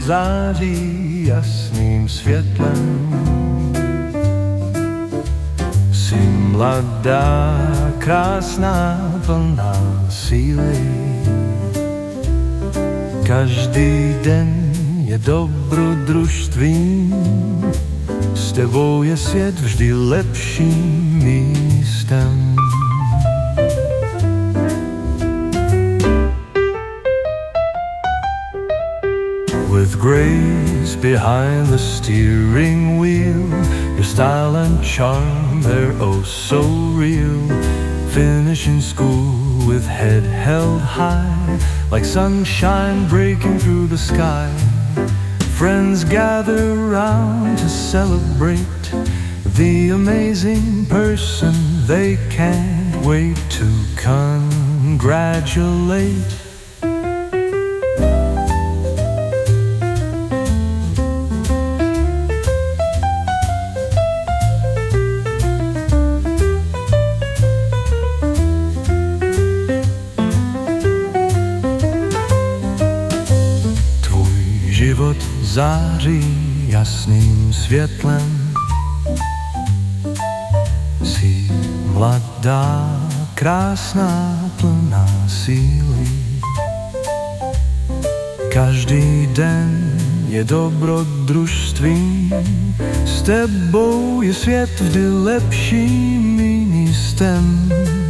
září jasným světlem. Jsi mladá, krásná, plná síly. Každý den je dobrodružstvím, s tebou je svět vždy lepším místem. With grace behind the steering wheel, your style and charm, they're oh so real. Finishing school with head held high, like sunshine breaking through the sky. Friends gather round to celebrate the amazing person they can't wait to congratulate. Život září jasným světlem. Jsi mladá, krásná, plná síly. Každý den je dobrodružstvím, s tebou je svět vždy lepším místem.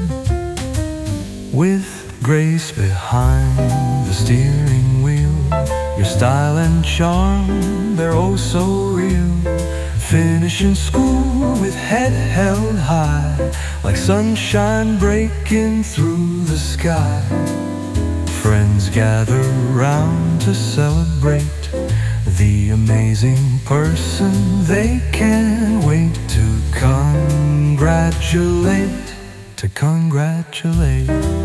With grace behind the steering wheel, your style and charm, they're oh so real. Finishing school with head held high, like sunshine breaking through the sky. Friends gather round to celebrate the amazing person they can't wait to congratulate.